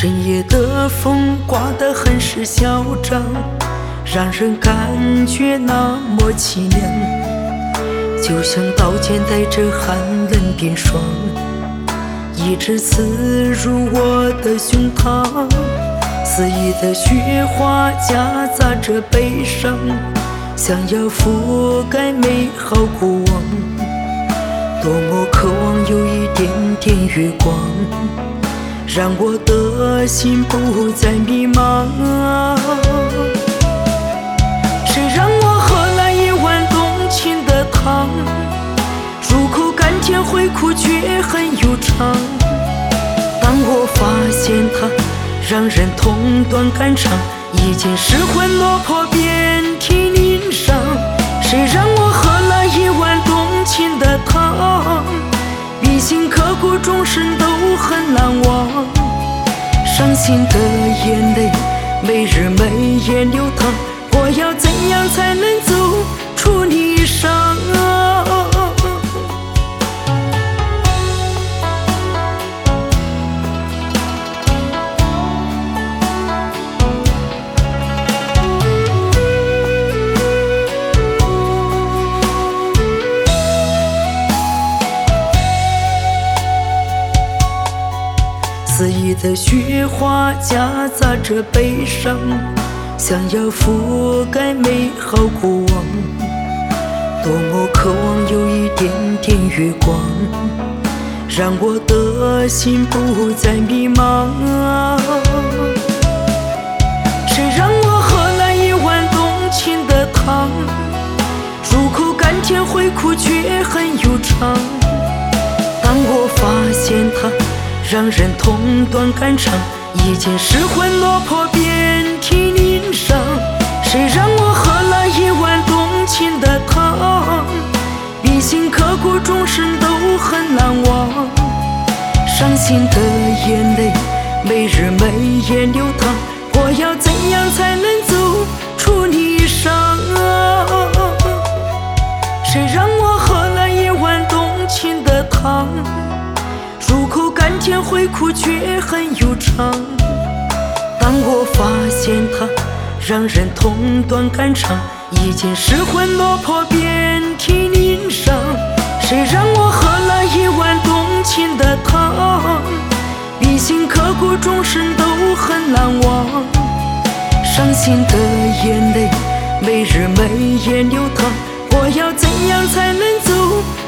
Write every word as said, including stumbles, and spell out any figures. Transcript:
深夜的风刮得很是嚣张，让人感觉那么凄凉，就像刀剑在这寒冷冰霜，一直刺入我的胸膛。肆意的雪花夹杂着悲伤，想要覆盖美好过往，多么渴望有一点点月光，让我的心不再迷茫。谁让我喝了一碗动情的汤，入口甘甜回苦却很悠长。当我发现它让人痛断肝肠，已经失魂落魄遍体鳞伤。谁让我喝了一碗动情的汤，铭心刻骨终身都很难忘。伤心的眼泪每日每夜流淌，我要怎样才能走出泥伤啊？肆意的雪花夹杂着悲伤，想要覆盖美好过往，多么渴望有一点点月光，让我的心不再迷茫。谁让我喝了一碗动情的汤，入口甘甜回苦却很悠长。当我发现它让人痛断肝肠，已经失魂落魄遍体鳞伤。谁让我喝了一碗动情的汤，铭心刻骨终身都很难忘。伤心的眼泪每日每夜流淌，我要怎样才能走出泥伤啊？谁让我喝了一碗动情的汤，入口甘甜回苦却很悠长。当我发现它让人痛断肝肠，已经失魂落魄遍体鳞伤。谁让我喝了一碗动情的汤，铭心刻骨终身都很难忘。伤心的眼泪每日每夜流淌，我要怎样才能走